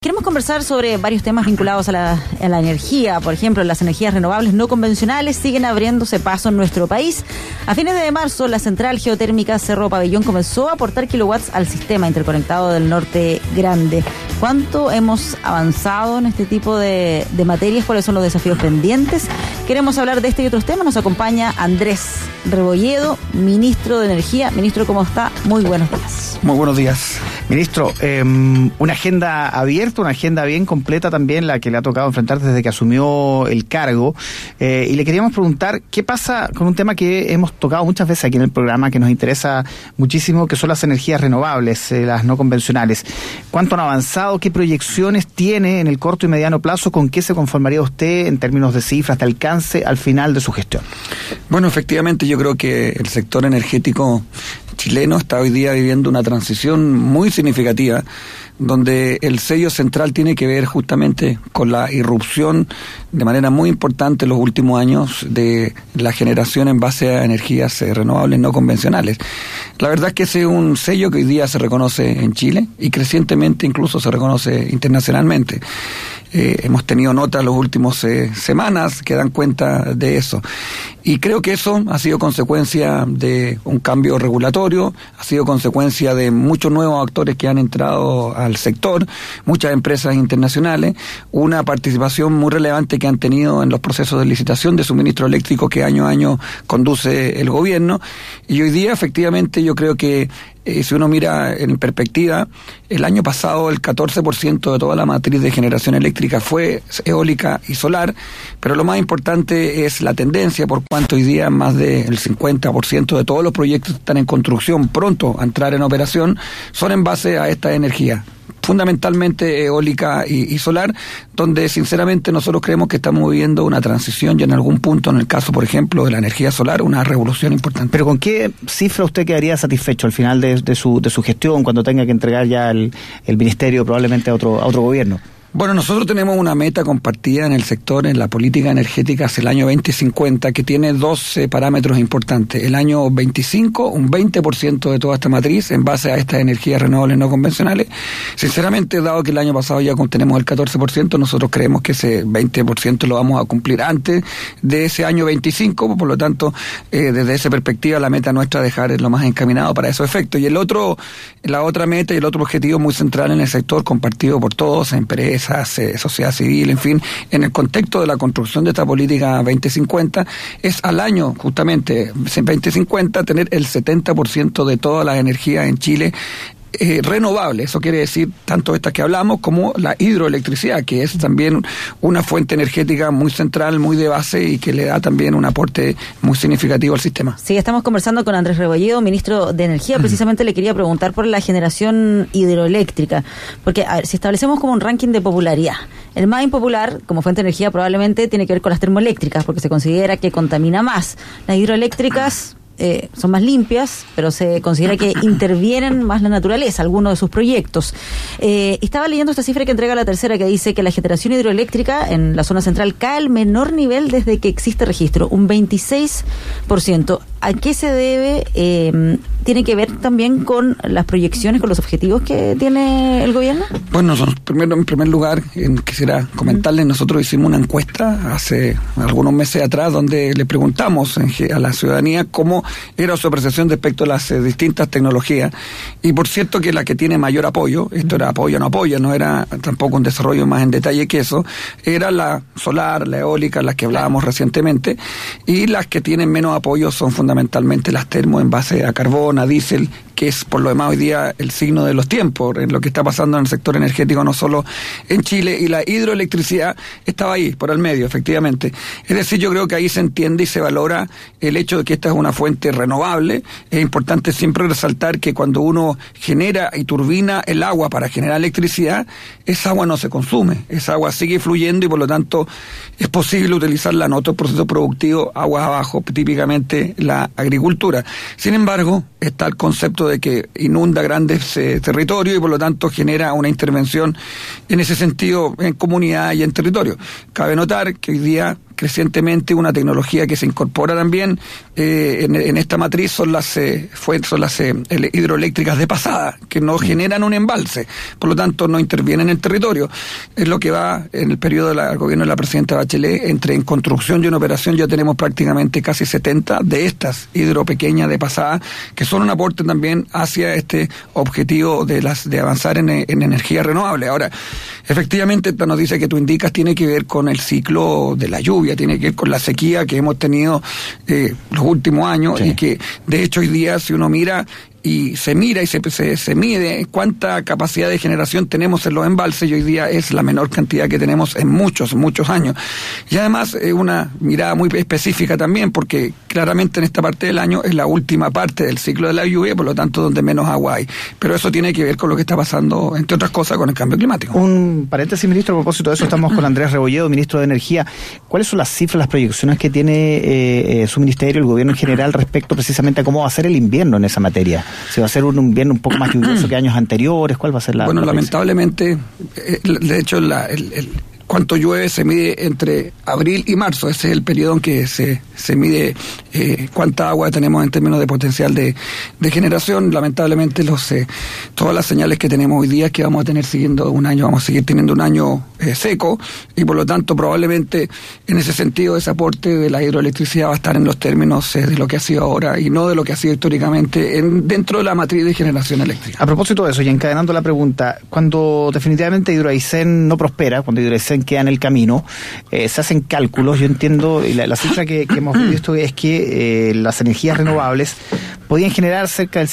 queremos conversar sobre varios temas vinculados a la energía. Por ejemplo, las energías renovables no convencionales siguen abriéndose paso en nuestro país. A fines de marzo, la central geotérmica Cerro Pabellón comenzó a aportar kilowatts al sistema interconectado del Norte Grande. ¿Cuánto hemos avanzado en este tipo de materias? ¿Cuáles son los desafíos pendientes? Queremos hablar de este y otros temas. Nos acompaña Andrés Rebolledo, ministro de Energía. Ministro, ¿cómo está? Muy buenos días. Muy buenos días. Ministro, una agenda abierta, una agenda bien completa también, la que le ha tocado enfrentar desde que asumió el cargo. Y le queríamos preguntar, ¿qué pasa con un tema que hemos tocado muchas veces aquí en el programa, que nos interesa muchísimo, que son las energías renovables, las no convencionales? ¿Cuánto han avanzado? ¿Qué proyecciones tiene en el corto y mediano plazo? ¿Con qué se conformaría usted en términos de cifras, de alcance, al final de su gestión? Bueno, efectivamente, yo creo que el sector energético chileno está hoy día viviendo una transición muy significativa, donde el sello central tiene que ver justamente con la irrupción de manera muy importante en los últimos años de la generación en base a energías renovables no convencionales. La verdad es que ese es un sello que hoy día se reconoce en Chile y crecientemente incluso se reconoce internacionalmente. Hemos tenido notas las últimas semanas que dan cuenta de eso. Y creo que eso ha sido consecuencia de un cambio regulatorio, ha sido consecuencia de muchos nuevos actores que han entrado al sector, muchas empresas internacionales, una participación muy relevante que han tenido en los procesos de licitación de suministro eléctrico que año a año conduce el gobierno. Y hoy día, efectivamente, yo creo que si uno mira en perspectiva, el año pasado el 14% de toda la matriz de generación eléctrica fue eólica y solar, pero lo más importante es la tendencia, por cuanto hoy día más del 50% de todos los proyectos que están en construcción pronto a entrar en operación son en base a esta energía, fundamentalmente eólica y solar, donde sinceramente nosotros creemos que estamos viviendo una transición y en algún punto, en el caso por ejemplo de la energía solar, una revolución importante. ¿Pero con qué cifra usted quedaría satisfecho al final de su gestión, cuando tenga que entregar ya el ministerio probablemente a otro gobierno? Bueno, nosotros tenemos una meta compartida en el sector, en la política energética hacia el año 2050, que tiene 12 parámetros importantes. El año 25, un 20% de toda esta matriz en base a estas energías renovables no convencionales. Sinceramente, dado que el año pasado ya tenemos el 14%, nosotros creemos que ese 20% lo vamos a cumplir antes de ese año 25, por lo tanto, desde esa perspectiva, la meta nuestra es dejar lo más encaminado para esos efectos. Y la otra meta y el otro objetivo muy central en el sector, compartido por todos, empresas, sociedad civil, en fin, en el contexto de la construcción de esta política 2050, es al año, justamente, 2050, tener el 70% de todas las energías en Chile renovable. Eso quiere decir tanto estas que hablamos como la hidroelectricidad, que es también una fuente energética muy central, muy de base y que le da también un aporte muy significativo al sistema. Sí, estamos conversando con Andrés Rebolledo, ministro de Energía. Precisamente le quería preguntar por la generación hidroeléctrica, porque a ver, si establecemos como un ranking de popularidad, el más impopular como fuente de energía probablemente tiene que ver con las termoeléctricas, porque se considera que contamina más. Las hidroeléctricas son más limpias, pero se considera que intervienen más la naturaleza, algunos de sus proyectos. Estaba leyendo esta cifra que entrega la tercera, que dice que la generación hidroeléctrica en la zona central cae al menor nivel desde que existe registro, un 26%. ¿A qué se debe? ¿Tiene que ver también con las proyecciones, con los objetivos que tiene el gobierno? Bueno, en primer lugar, quisiera comentarles, nosotros hicimos una encuesta hace algunos meses atrás donde le preguntamos a la ciudadanía cómo era su apreciación respecto a las distintas tecnologías. Y por cierto que la que tiene mayor apoyo, esto era apoyo o no apoyo, no era tampoco un desarrollo más en detalle que eso, era la solar, la eólica, las que hablábamos recientemente, y las que tienen menos apoyo son fundamentalmente las termo en base a carbón, a diésel, que es por lo demás hoy día el signo de los tiempos, en lo que está pasando en el sector energético, no solo en Chile, y la hidroelectricidad estaba ahí, por el medio, efectivamente. Es decir, yo creo que ahí se entiende y se valora el hecho de que esta es una fuente renovable. Es importante siempre resaltar que cuando uno genera y turbina el agua para generar electricidad, esa agua no se consume, esa agua sigue fluyendo y por lo tanto es posible utilizarla en otros procesos productivos, aguas abajo, típicamente la agricultura. Sin embargo, está el concepto de que inunda grandes territorios y por lo tanto genera una intervención en ese sentido en comunidad y en territorio. Cabe notar que hoy día crecientemente una tecnología que se incorpora también en esta matriz son las hidroeléctricas de pasada, que no generan un embalse, por lo tanto no intervienen en el territorio. Es lo que va en el periodo del gobierno de la presidenta Bachelet, entre en construcción y en operación ya tenemos prácticamente casi 70 de estas hidropequeñas de pasada, que son un aporte también hacia este objetivo de avanzar en energía renovable. Ahora, efectivamente, esta noticia que tú indicas tiene que ver con el ciclo de la lluvia, tiene que ver con la sequía que hemos tenido los últimos años, sí. Y que, de hecho, hoy día, si uno mira y se mide cuánta capacidad de generación tenemos en los embalses, y hoy día es la menor cantidad que tenemos en muchos años. Y además una mirada muy específica también, porque claramente en esta parte del año es la última parte del ciclo de la lluvia, por lo tanto donde menos agua hay. Pero eso tiene que ver con lo que está pasando, entre otras cosas, con el cambio climático. Un paréntesis, ministro, a propósito de eso, estamos con Andrés Rebolledo, ministro de Energía. ¿Cuáles son las cifras, las proyecciones que tiene su ministerio, el gobierno en general, respecto precisamente a cómo va a ser el invierno en esa materia? ¿Se va a hacer un invierno un poco más lluvioso que años anteriores? ¿Cuál va a ser la...? Bueno, lamentablemente, de hecho, cuánto llueve se mide entre abril y marzo. Ese es el periodo en que se mide cuánta agua tenemos en términos de potencial de generación. Lamentablemente, todas las señales que tenemos hoy día es que vamos a tener vamos a seguir teniendo un año seco, y por lo tanto probablemente en ese sentido ese aporte de la hidroelectricidad va a estar en los términos de lo que ha sido ahora y no de lo que ha sido históricamente dentro de la matriz de generación eléctrica. A propósito de eso, y encadenando la pregunta, cuando definitivamente Hidro Aysén no prospera, cuando Hidro Aysén queda en el camino, se hacen cálculos. Yo entiendo, y la cifra que hemos visto es que las energías renovables podían generar cerca del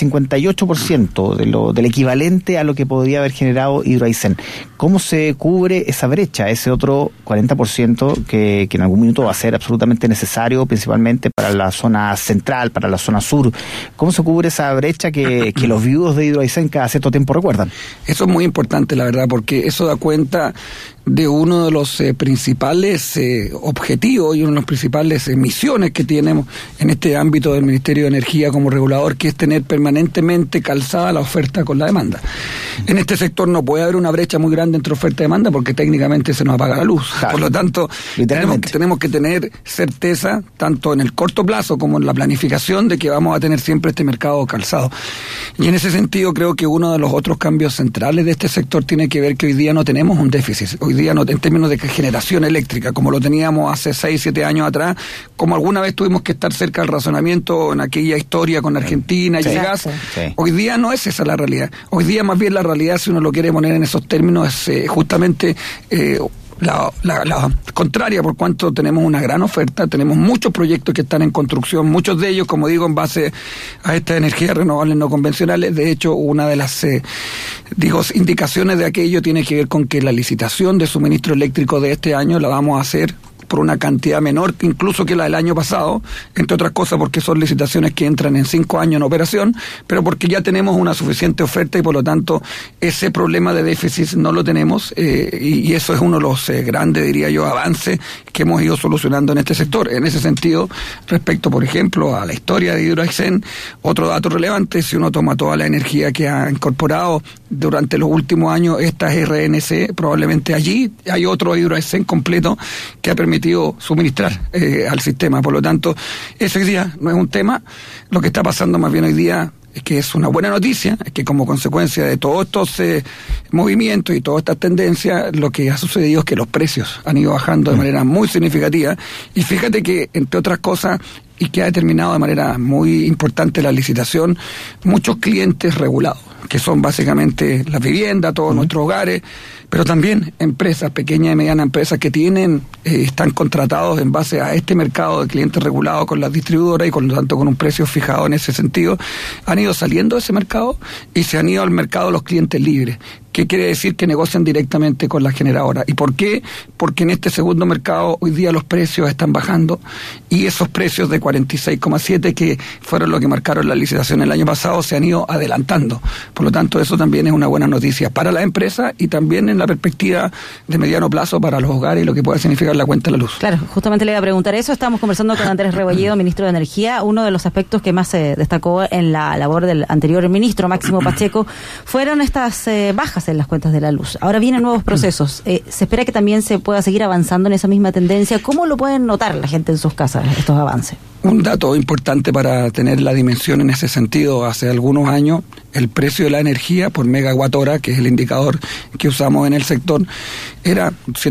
58% del equivalente a lo que podría haber generado Hidro Aysén. ¿Cómo se cubre esa brecha, ese otro 40% que en algún minuto va a ser absolutamente necesario, principalmente para la zona central, para la zona sur? ¿Cómo se cubre esa brecha que los viudos de Hidro Aysén cada cierto tiempo recuerdan? Eso es muy importante, la verdad, porque eso da cuenta de uno de los principales objetivos y una de las principales misiones que tenemos en este ámbito del Ministerio de Energía como regulador, que es tener permanentemente calzada la oferta con la demanda. En este sector no puede haber una brecha muy grande entre oferta y demanda, porque técnicamente se nos apaga la luz. Claro. Por lo tanto, tenemos que tener certeza, tanto en el corto plazo como en la planificación, de que vamos a tener siempre este mercado calzado. Y en ese sentido creo que uno de los otros cambios centrales de este sector tiene que ver que hoy día no tenemos un déficit. Hoy día no, en términos de generación eléctrica, como lo teníamos hace 6-7 años atrás, como alguna vez tuvimos que estar cerca del razonamiento en aquella historia con Argentina y el gas. Sí. Hoy día no es esa la realidad. Hoy día más bien la realidad, si uno lo quiere poner en esos términos, es justamente la contraria, por cuanto tenemos una gran oferta, tenemos muchos proyectos que están en construcción, muchos de ellos, como digo, en base a estas energías renovables no convencionales. De hecho, una de las indicaciones de aquello tiene que ver con que la licitación de suministro eléctrico de este año la vamos a hacer por una cantidad menor incluso que la del año pasado, entre otras cosas porque son licitaciones que entran en 5 años en operación, pero porque ya tenemos una suficiente oferta y por lo tanto ese problema de déficit no lo tenemos, y eso es uno de los grandes, diría yo, avances que hemos ido solucionando en este sector. En ese sentido, respecto, por ejemplo, a la historia de Hidro Aysén, otro dato relevante, si uno toma toda la energía que ha incorporado durante los últimos años estas RNC, probablemente allí hay otro Hidro Aysén completo que ha permitido suministrar al sistema. Por lo tanto, eso hoy día no es un tema. Lo que está pasando más bien hoy día es que es una buena noticia, es que como consecuencia de todos estos movimientos y todas estas tendencias, lo que ha sucedido es que los precios han ido bajando de manera muy significativa. Y fíjate que, entre otras cosas, y que ha determinado de manera muy importante la licitación, muchos clientes regulados, que son básicamente las viviendas, todos nuestros hogares, pero también empresas, pequeñas y medianas empresas que están contratados en base a este mercado de clientes regulados con las distribuidoras y por lo tanto con un precio fijado en ese sentido, han ido saliendo de ese mercado y se han ido al mercado los clientes libres. ¿Qué quiere decir? Que negocian directamente con la generadora. ¿Y por qué? Porque en este segundo mercado hoy día los precios están bajando y esos precios de 46,7 que fueron lo que marcaron la licitación el año pasado se han ido adelantando. Por lo tanto, eso también es una buena noticia para la empresa y también en la perspectiva de mediano plazo para los hogares y lo que puede significar la cuenta de la luz. Claro, justamente le iba a preguntar eso. Estamos conversando con Andrés Rebolledo, ministro de Energía. Uno de los aspectos que más se destacó en la labor del anterior ministro, Máximo Pacheco, fueron estas bajas base en las cuentas de la luz. Ahora vienen nuevos procesos. Se espera que también se pueda seguir avanzando en esa misma tendencia. ¿Cómo lo pueden notar la gente en sus casas, estos avances? Un dato importante para tener la dimensión en ese sentido: hace algunos años el precio de la energía por megawatt hora, que es el indicador que usamos en el sector, era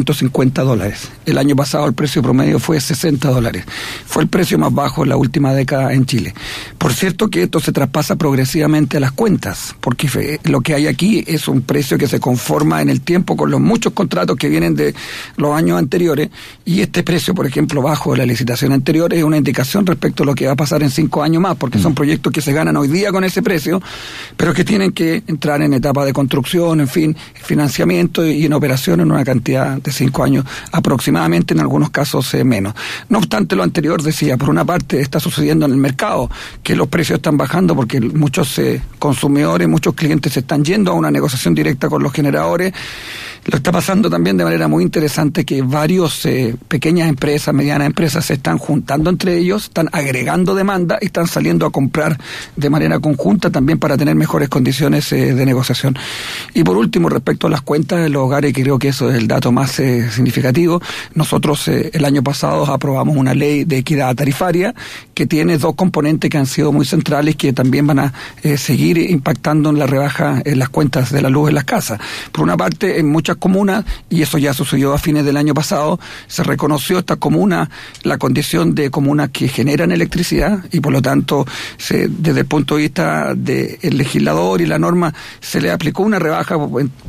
$150. El año pasado el precio promedio fue $60. Fue el precio más bajo en la última década en Chile. Por cierto que esto se traspasa progresivamente a las cuentas, porque lo que hay aquí es un precio que se conforma en el tiempo con los muchos contratos que vienen de los años anteriores, y este precio, por ejemplo, bajo de la licitación anterior, es una indicación respecto a lo que va a pasar en 5 años más, porque son proyectos que se ganan hoy día con ese precio, pero que tienen que entrar en etapa de construcción, en fin, financiamiento y en operación en una cantidad de 5 años aproximadamente, en algunos casos menos. No obstante, lo anterior decía, por una parte está sucediendo en el mercado que los precios están bajando porque muchos consumidores, muchos clientes se están yendo a una negociación directa con los generadores. Lo está pasando también de manera muy interesante que varios pequeñas empresas, medianas empresas se están juntando entre ellos, están agregando demanda y están saliendo a comprar de manera conjunta también para tener mejores condiciones de negociación. Y por último, respecto a las cuentas de los hogares, creo que eso es el dato más significativo. Nosotros el año pasado aprobamos una ley de equidad tarifaria que tiene 2 componentes que han sido muy centrales, que también van a seguir impactando en la rebaja en las cuentas de la luz en las casas. Por una parte, en muchas comunas, y eso ya sucedió a fines del año pasado, se reconoció esta comuna la condición de comunas que generan electricidad, y por lo tanto desde el punto de vista del legislador y la norma se le aplicó una rebaja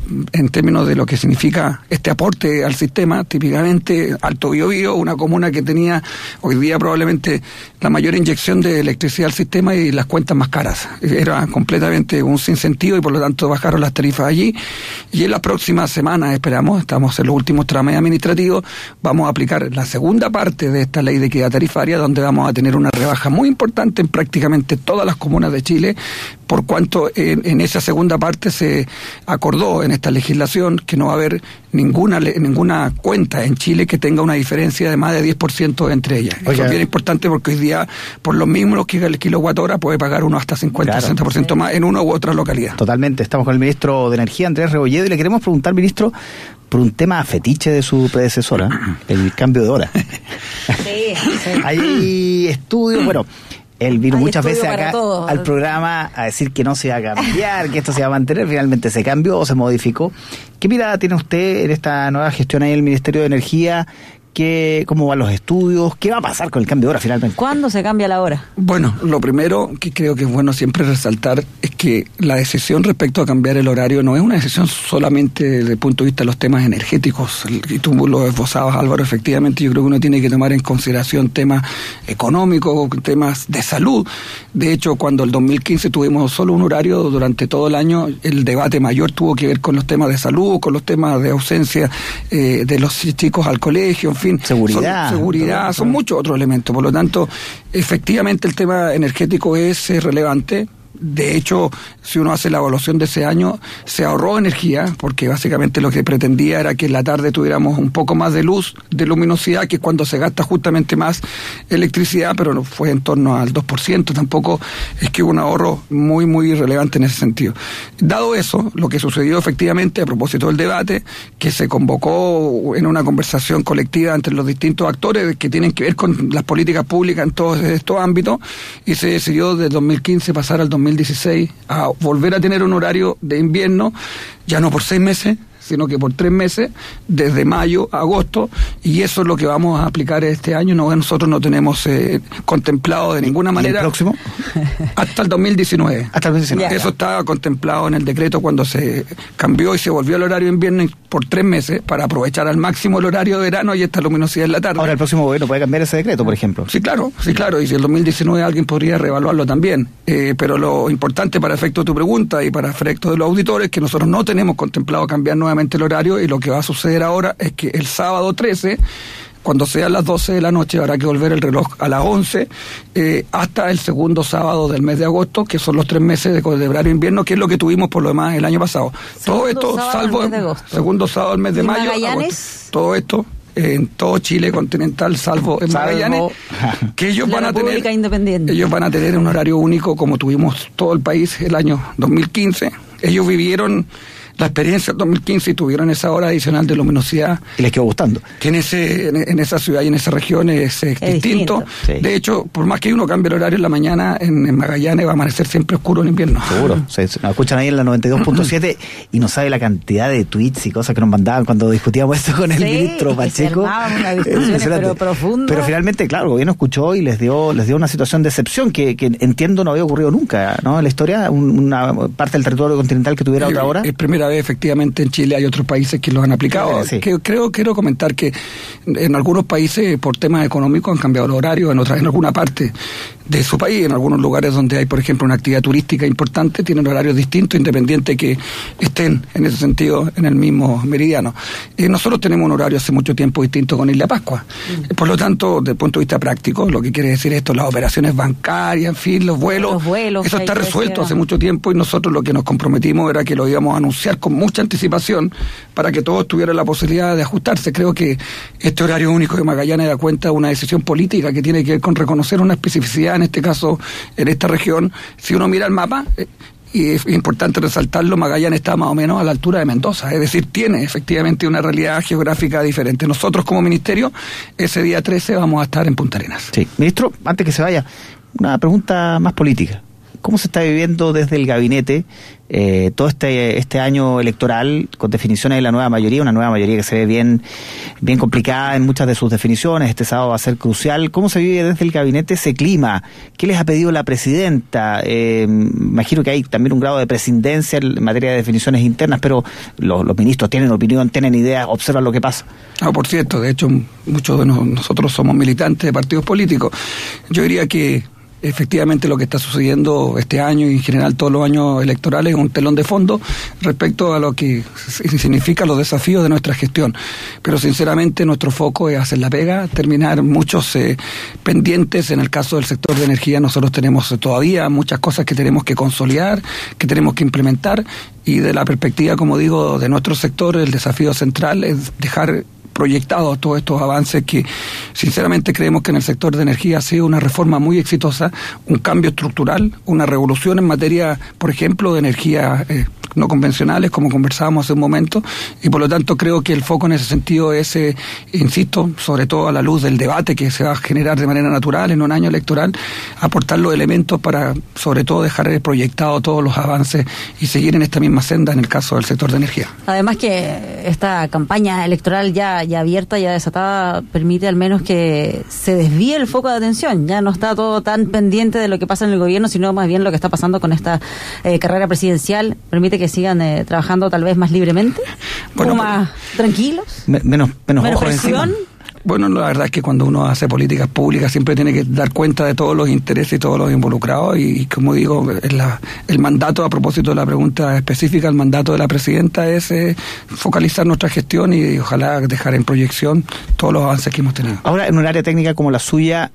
en términos de lo que significa este aporte al sistema. Típicamente Alto Biobío, una comuna que tenía hoy día probablemente la mayor inyección de electricidad al sistema y las cuentas más caras. Era completamente un sinsentido y por lo tanto bajaron las tarifas allí, y en la próxima semana estamos en los últimos trámites administrativos, vamos a aplicar la segunda parte de esta ley de equidad tarifaria, donde vamos a tener una rebaja muy importante en prácticamente todas las comunas de Chile, por cuanto en esa segunda parte se acordó en esta legislación que no va a haber ninguna cuenta en Chile que tenga una diferencia de más de 10% entre ellas. Eso es bien importante porque hoy día, por los mismos que el kilowatt hora, puede pagar uno hasta 50-60% más en una u otra localidad. Totalmente. Estamos con el ministro de Energía, Andrés Rebolledo, y le queremos preguntar, ministro, por un tema fetiche de su predecesora, el cambio de hora. Sí. Hay estudios, bueno, él vino muchas veces acá al programa a decir que no se iba a cambiar, que esto se iba a mantener, finalmente se cambió o se modificó. ¿Qué mirada tiene usted en esta nueva gestión ahí en el Ministerio de Energía? ¿Cómo van los estudios? ¿Qué va a pasar con el cambio de hora finalmente? ¿Cuándo se cambia la hora? Bueno, lo primero que creo que es bueno siempre resaltar es que la decisión respecto a cambiar el horario no es una decisión solamente desde el punto de vista de los temas energéticos. Y tú lo esbozabas, Álvaro, efectivamente yo creo que uno tiene que tomar en consideración temas económicos, temas de salud. De hecho, cuando el 2015 tuvimos solo un horario durante todo el año, el debate mayor tuvo que ver con los temas de salud, con los temas de ausencia de los chicos al colegio, en fin. Seguridad, son muchos otros elementos. Por lo tanto, efectivamente el tema energético es relevante. De hecho, si uno hace la evaluación de ese año, se ahorró energía, porque básicamente lo que pretendía era que en la tarde tuviéramos un poco más de luz, de luminosidad, que es cuando se gasta justamente más electricidad, pero no fue en torno al 2%, tampoco es que hubo un ahorro muy, muy relevante en ese sentido. Dado eso, lo que sucedió efectivamente, a propósito del debate, que se convocó en una conversación colectiva entre los distintos actores que tienen que ver con las políticas públicas en todos estos ámbitos, y se decidió desde 2015 pasar al 2016 a volver a tener un horario de invierno, ya no por 6 meses, sino que por 3 meses, desde mayo a agosto, y eso es lo que vamos a aplicar este año. Nosotros no tenemos contemplado de ninguna manera. ¿Y el próximo? Hasta el 2019. Hasta el 2019. Eso estaba contemplado en el decreto cuando se cambió y se volvió al horario de invierno por 3 meses para aprovechar al máximo el horario de verano y esta luminosidad en la tarde. Ahora el próximo gobierno puede cambiar ese decreto, por ejemplo. Sí, claro, y si el 2019 alguien podría reevaluarlo también. Pero lo importante para efecto de tu pregunta y para efecto de los auditores es que nosotros no tenemos contemplado cambiar nuevamente el horario, y lo que va a suceder ahora es que el sábado 13, cuando sean las 12 de la noche, habrá que volver el reloj a las 11 hasta el segundo sábado del mes de agosto, que son los 3 meses de horario invierno, que es lo que tuvimos por lo demás el año pasado. Todo esto, salvo el segundo sábado del mes de mayo, agosto, todo esto en todo Chile continental, salvo en Magallanes, que ellos van a tener un horario único como tuvimos todo el país el año 2015. Ellos vivieron la experiencia del 2015 y tuvieron esa hora adicional de luminosidad. Y les quedó gustando. Que en esa ciudad y en esa región es distinto. Sí. De hecho, por más que uno cambie el horario en la mañana, en Magallanes va a amanecer siempre oscuro en invierno. Seguro. Nos escuchan ahí en la 92.7 y no sabe la cantidad de tweets y cosas que nos mandaban cuando discutíamos esto con el ministro Pacheco. Una discusión pero profunda. Pero finalmente, claro, el gobierno escuchó y les dio una situación de excepción que entiendo no había ocurrido nunca, ¿no? En la historia, una parte del territorio continental que tuviera otra hora. Es primera vez, efectivamente, en Chile hay otros países que lo han aplicado. Sí. Quiero comentar que en algunos países, por temas económicos, han cambiado el horario, en alguna parte de su país, en algunos lugares donde hay, por ejemplo, una actividad turística importante, tienen horarios distintos, independiente que estén, en ese sentido, en el mismo meridiano. Nosotros tenemos un horario hace mucho tiempo distinto con Isla Pascua. Por lo tanto, desde el punto de vista práctico, lo que quiere decir esto, las operaciones bancarias, en fin, los vuelos eso está resuelto hace mucho tiempo y nosotros lo que nos comprometimos era que lo íbamos a anunciar con mucha anticipación para que todos tuvieran la posibilidad de ajustarse. Creo que este horario único de Magallanes da cuenta de una decisión política que tiene que ver con reconocer una especificidad, en este caso, en esta región. Si uno mira el mapa, y es importante resaltarlo, Magallanes está más o menos a la altura de Mendoza, es decir, tiene efectivamente una realidad geográfica diferente. Nosotros como ministerio, ese día 13 vamos a estar en Punta Arenas. Sí. Ministro, antes que se vaya, una pregunta más política. ¿Cómo se está viviendo desde el gabinete todo este año electoral con definiciones de la nueva mayoría, una nueva mayoría que se ve bien complicada en muchas de sus definiciones? Este sábado va a ser crucial. ¿Cómo se vive desde el gabinete ese clima? ¿Qué les ha pedido la presidenta? Imagino que hay también un grado de prescindencia en materia de definiciones internas, pero los ministros tienen opinión, tienen ideas, observan lo que pasa. Por cierto, de hecho, muchos de nosotros somos militantes de partidos políticos. Yo diría que efectivamente lo que está sucediendo este año y en general todos los años electorales es un telón de fondo respecto a lo que significa los desafíos de nuestra gestión. Pero sinceramente nuestro foco es hacer la pega, terminar muchos pendientes. En el caso del sector de energía nosotros tenemos todavía muchas cosas que tenemos que consolidar, que tenemos que implementar, y de la perspectiva, como digo, de nuestro sector, el desafío central es dejar proyectados todos estos avances que sinceramente creemos que en el sector de energía ha sido una reforma muy exitosa, un cambio estructural, una revolución en materia, por ejemplo, de energía no convencionales, como conversábamos hace un momento, y por lo tanto creo que el foco en ese sentido es, insisto, sobre todo a la luz del debate que se va a generar de manera natural en un año electoral, aportar los elementos para, sobre todo, dejar proyectados todos los avances y seguir en esta misma senda en el caso del sector de energía. Además que esta campaña electoral ya abierta, ya desatada, permite al menos que se desvíe el foco de atención. Ya no está todo tan pendiente de lo que pasa en el gobierno, sino más bien lo que está pasando con esta carrera presidencial. Permite que sigan trabajando tal vez más libremente, bueno, más tranquilos, menos presión. Bueno, la verdad es que cuando uno hace políticas públicas siempre tiene que dar cuenta de todos los intereses y todos los involucrados, y como digo, el mandato, a propósito de la pregunta específica, el mandato de la presidenta es focalizar nuestra gestión y ojalá dejar en proyección todos los avances que hemos tenido. Ahora, en un área técnica como la suya,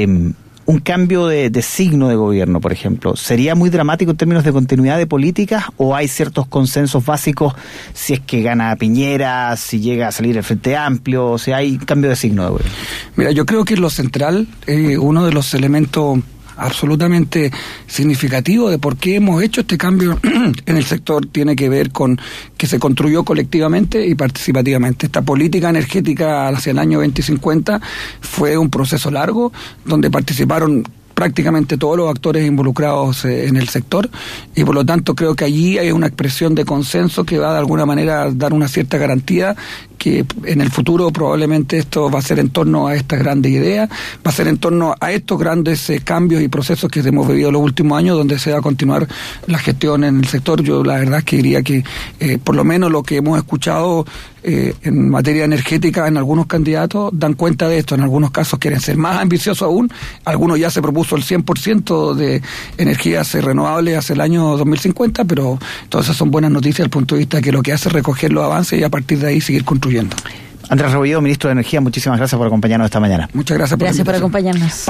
un cambio de signo de gobierno, por ejemplo, ¿sería muy dramático en términos de continuidad de políticas, o hay ciertos consensos básicos si es que gana Piñera, si llega a salir el Frente Amplio, o sea, hay cambio de signo de gobierno? Mira, yo creo que lo central, uno de los elementos absolutamente significativo de por qué hemos hecho este cambio en el sector tiene que ver con que se construyó colectivamente y participativamente. Esta política energética hacia el año 2050 fue un proceso largo donde participaron prácticamente todos los actores involucrados en el sector, y por lo tanto creo que allí hay una expresión de consenso que va de alguna manera a dar una cierta garantía que en el futuro probablemente esto va a ser en torno a estas grandes ideas, va a ser en torno a estos grandes cambios y procesos que hemos vivido los últimos años, donde se va a continuar la gestión en el sector. Yo la verdad es que diría que por lo menos lo que hemos escuchado en materia energética en algunos candidatos dan cuenta de esto. En algunos casos quieren ser más ambiciosos aún, algunos ya se propuso el 100% de energías renovables hacia el año 2050, pero todas esas son buenas noticias desde el punto de vista que lo que hace es recoger los avances y a partir de ahí seguir construyendo. Andrés Rebolledo, ministro de Energía, muchísimas gracias por acompañarnos esta mañana. Muchas gracias por acompañarnos.